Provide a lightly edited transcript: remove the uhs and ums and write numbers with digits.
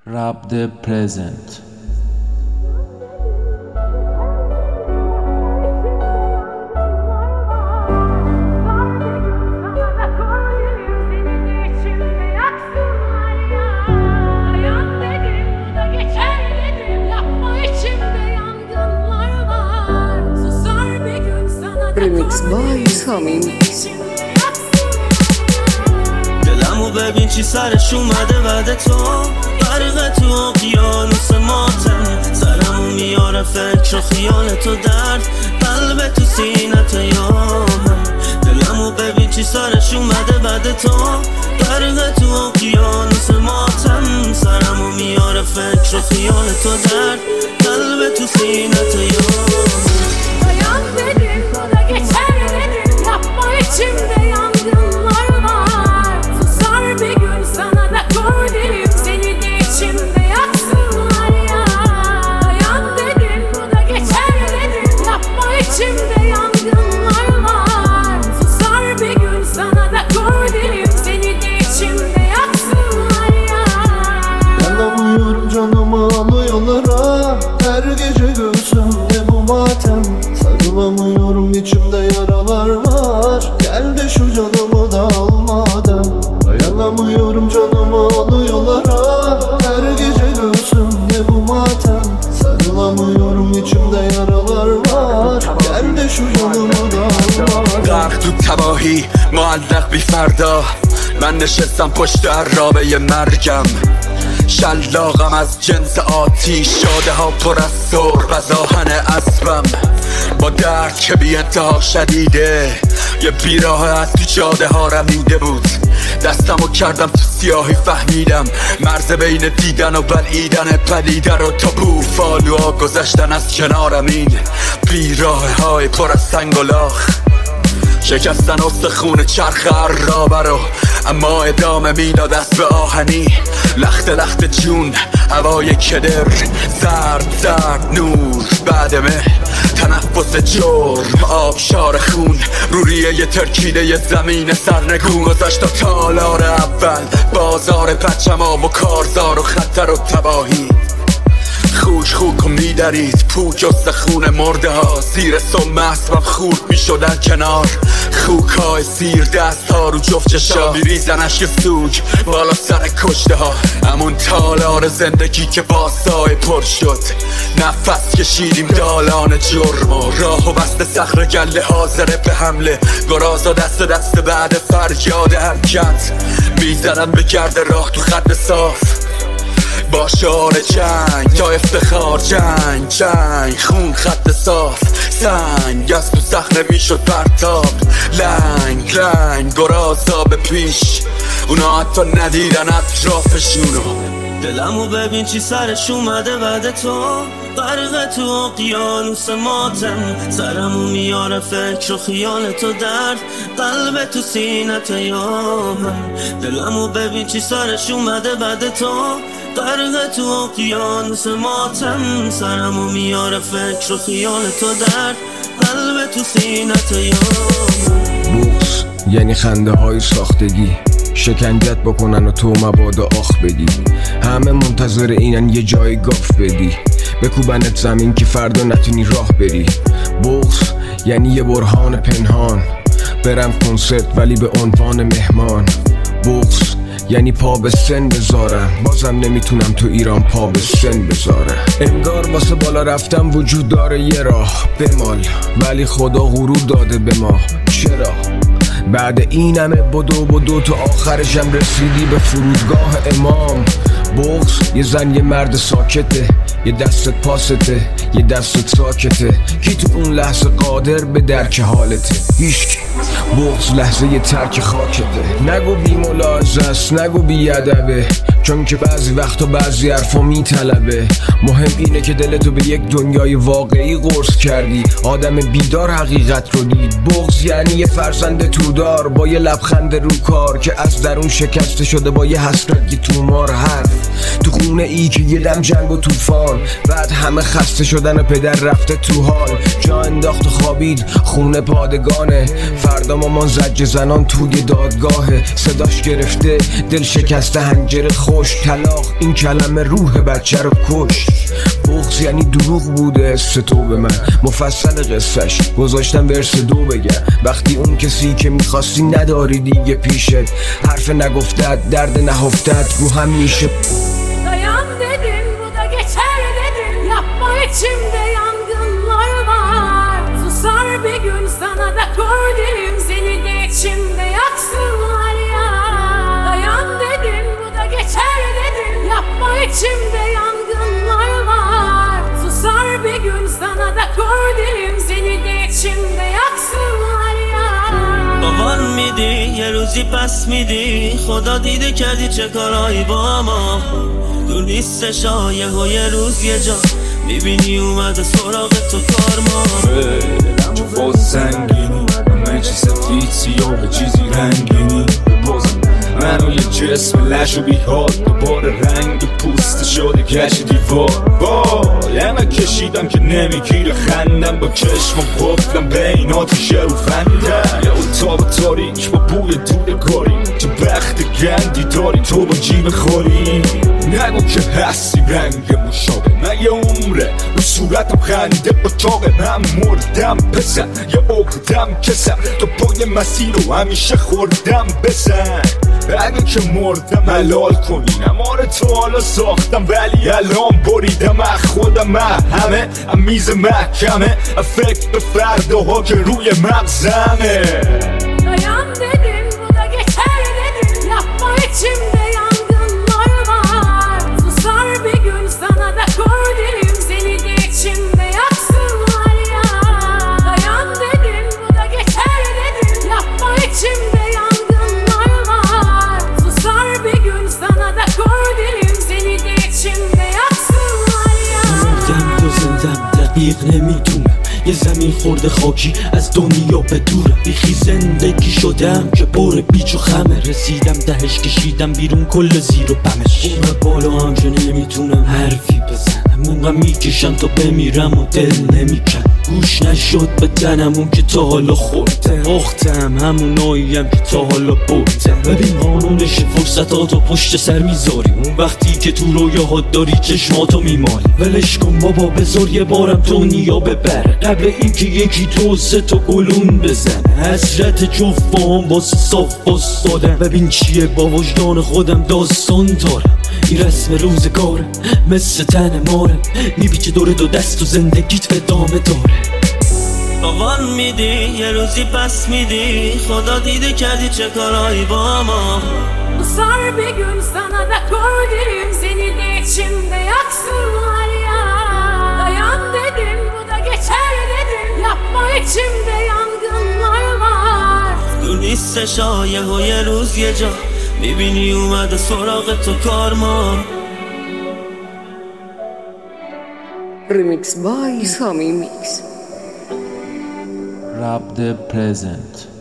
Rap the present. Remix by Sami. دلمو ببین چی سرش اومده بعد تو غرق تو اقیانوس ماتم سرمو میاره فکر و خیال تو درد قلب تو سینت یامم دلمو ببین چی سرش اومده بعد تو غرق تو اقیانوس ماتم سرمو میاره فکر و خیال تو درد قلب تو سینت یامم Dayan dedim, bu da geçer dedim. Yapma içimde yangınlar var. Susar bir gün sana da kor derim. Seni de içimde yaksınlar ya. Dayan dedim, bu da geçer dedim. Yapma içimde yangınlar var. Susar bir gün sana da kor derim. Seni de içimde yaksınlar ya. Yanamıyorum canımı alıyorlar ha. Her gece göğsümde bu matem. Sarılamıyorum içimde yaralar var. Gel de şu canımı da al madem. Dayanamıyorum canımı alıyorlar ha. Her gece göğsümde bu matem. Sarılamıyorum içimde yaralar var. Gel de şu canımı da al madem. غرق تو تباهی معلق بی فردا من نشستم پشت عرابه مرگم شلاقم از جنس آتیش شاده ها پر از سرب از آهن اسبم با درد که بی انتها شدیده یه بیراه از تو جاده ها رمیده بود دستمو کردم تو سیاهی فهمیدم مرز بین دیدن و بلعیدن پدیده رو تا بوفالوها گذشتن از کنارم این بیراه های پر از سنگ و لاخ شکستن استخون چرخ عرابه رو اما ادامه میداد دست به آهنی لخت لخت جون هوای کدر زرد نور بعد مه تنفس جرم آبشار خون روریه ی ترکیده ی زمین سرنگون گذشت تا تالار اول بازار پچما و کارزار و خطر و تباهی خوک و میدرید پوک استخون مرده ها زیر سم اسبم خورد میشدن کنار خوک های سیر دست ها رو جفت چشا میریزن اشک سوگ بالا سر کشته ها همون تالار زندگی که با سایه پر شد نفس کشیدیم دالان جرم و راه و بست صخره گله حاضره به حمله گرازا دست بعد فریاد حرکت میزنن به گرد راه تو خط صاف با شعار جنگ تا افتخار جنگ خون خط صاف سنگ از تو صخره میشد پرتاب لنگ گرازا به پیش اونا حتی ندیدن اطرافشونو دلمو ببین چی سرش اومده بعد تو غرق تو اقیانوس ماتم سرمو میاره فکر و خیال تو درد قلب تو سینت یامم دلمو ببین چی سرش اومده بعد تو غرق تو اقیانوس ماتم سرمو میاره فکر و خیال تو درد قلب تو سینت یامم بغض یعنی خنده های ساختگی شکنجت بکنن و تو مبادا آخ بدی همه منتظر اینن یه جای گاف بدی بکوبنت زمین که فردا نتونی راه بری بغض یعنی یه برهان پنهان برم کنسرت ولی به عنوان مهمان بغض یعنی پا به سن بذارم بازم نمیتونم تو ایران پا به سن بذارم انگار واسه بالا رفتم وجود داره یه راه بمال ولی خدا غرور داده به ما چرا بعد این همه بدو تو آخرشم رسیدی به فرودگاه امام بغض یه زن یه مرد ساکته یه دستت پاسته یه دستت ساکته کی تو اون لحظه قادر به درک حالته هیچکی بغض لحظه یه ترک خاکته نگو بی ملاحظه است نگو بی ادبه چون که بعضی وقتا بعضی حرفا میطلبه مهم اینه که دلتو به یک دنیای واقعی قرص کردی آدم بیدار حقیقت رو دید بغض یعنی یه فرزند تودار با یه لبخند رو کار که از درون شکسته شده با یه حسرت که تومار حرف تو خون خونه ای که یه دم جنگ و توفان، بعد همه خسته شدن و پدر رفته تو حال، جا انداخت و خوابید خونه پادگانه. فردا مامان زجر زنان توی دادگاهه، صداش گرفته دل شکسته هنجره خوش، طلاق این کلمه روح بچه رو کش. بغض یعنی دروغ بوده است تو به من، مفصل قصهش گذاشتم ورس 2 بگم. وقتی اون کسی که میخواستی نداری دیگه پیشت، حرف نگفتت درد نهفتت رو هم میشه. Dayan dedim bu da geçer dedim, yapma içimde yangınlar var. Susar bir gün sana da kor derim, seni de içimde yaksınlar ya. Dayan dedim bu da geçer dedim, yapma içimde yangınlar var. Susar bir gün sana da kor derim, seni de içimde yaksınlar ya. باور میدی یه روزی پس میدی، خدا دیده کردی چه کارایی با ما. دور نیستش یه روز یه جا میبینی اومده سراغ تو کارما. چون باز سنگینی همه چی سفید سیاه به چیزی رنگینی، بازم منو یه جسم لش و بیحال، دوباره رنگ پوست شده گشت دیوار. یعنی کشیدم که نمیگیره خندم، با چشمم قفلم بین آتیش رو فندم. یه اتاق تاریک با بوی دود کاری، چه بخت گندی داری تو با جیب خوری. نگو که هستی رنگ مشابه، من یه عمره رو صورتم خنده اتاق من مردم. پسر یه عقدم کسم تو پای مسیر رو همیشه خوردم بسن. اگه که مردم حلال کنی، نمار تو حالا ساختم ولی الان بریدم از خودم. همه میز محکمه فکر به فرداها که روی مغزمه. Dayan dedim bu da geçer dedim, yapma içimde yangınlar var. Susar bir gün sana da kor derim, seni de içimde yaksınlar ya. Dayan dedim bu da geçer dedim, yapma içimde yangınlar var. Susar bir gün sana da kor derim, seni de içimde yaksınlar ya. مردم یا زندم دقیق نمیدونم، یه زمین خورده خاکی از دنیا به دورم. بیخی زندگی شدم که پر بیچ و خمه، رسیدم دهش کشیدم بیرون کل زیر و بمش. اون بالا هم که نمیتونم حرفی بزنم، اونقدر میکشم تا بمیرم و دل نمیکن. گوش نشد به تنم اون که تا حالا خوردم، آختم هموناییم که تا حالا بردم. ببین قانونش فرصتاتو پشت سر میذاری، اون وقتی که تو رویاهات داری چشماتو میمالی. ولش کن بابا بذار یه بارم دنیا ببره، قبل اینکه یکی تو سه تا گلون بزنه. حسرت جفت با هم واسه صاف باستادم، ببین چیه با وجدان خودم داستان دارم. این رسم روزگاره مثل تن ماره، میبیچه دور دو دست و زندگیت ادامه داره. باور میدی یه روزی پس میدی، خدا دیده کردی چه کارایی با ما. Susar bir gün sana da kor derim, seni de içimde yaksınlar ya. Dayan dedim bu da geçer dedim, yapma içimde yangınlar var. دور نیستش یه روز یه جا میبینی اومده سراغ تو کارما. Remix by Sami Mix. Rap the present.